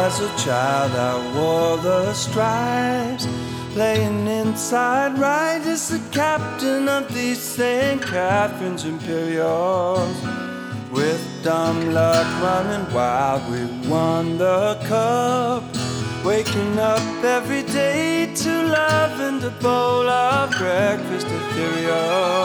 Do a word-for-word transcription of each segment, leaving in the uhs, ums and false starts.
As a child I wore the stripes, playing inside right as the captain of these Saint Catherine's Imperials. With dumb luck running wild, we won the cup, waking up every day to love and a bowl of breakfast ethereal.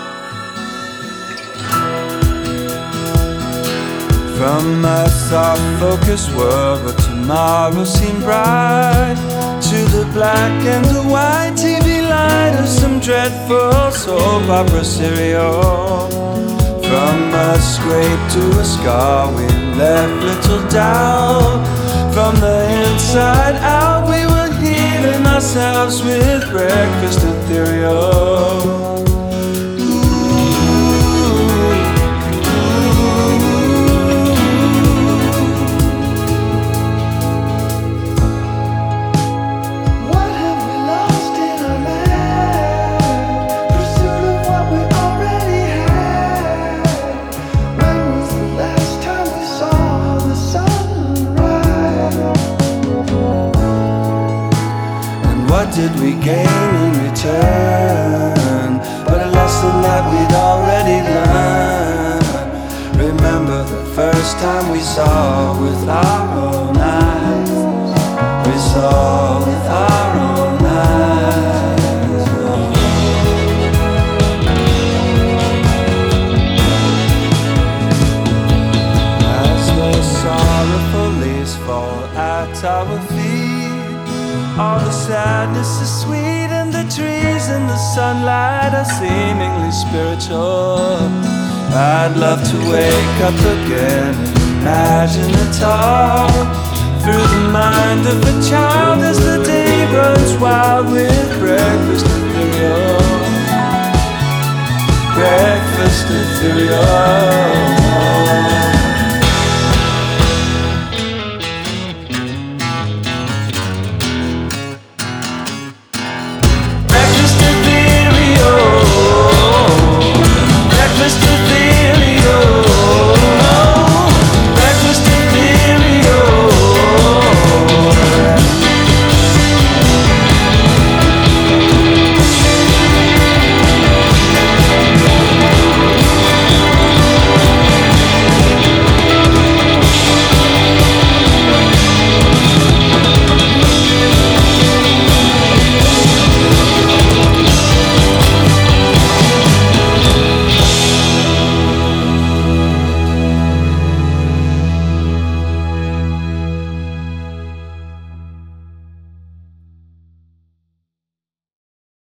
From a soft-focused world where tomorrow seemed bright, to the black and the white T V light of some dreadful soap opera serial. From a scrape to a scar we left little doubt. From the inside out we were healing ourselves with breakfast ethereal. What did we gain in return? But a lesson that we'd already learned. Remember the first time we saw with our own eyes. We saw with our own eyes. As the sorrowful leaves fall at our feet, all the sadness is sweet, and the trees in the sunlight are seemingly spiritual. I'd love to wake up again and imagine it all through the mind of a child as the day runs wild with breakfast ethereal.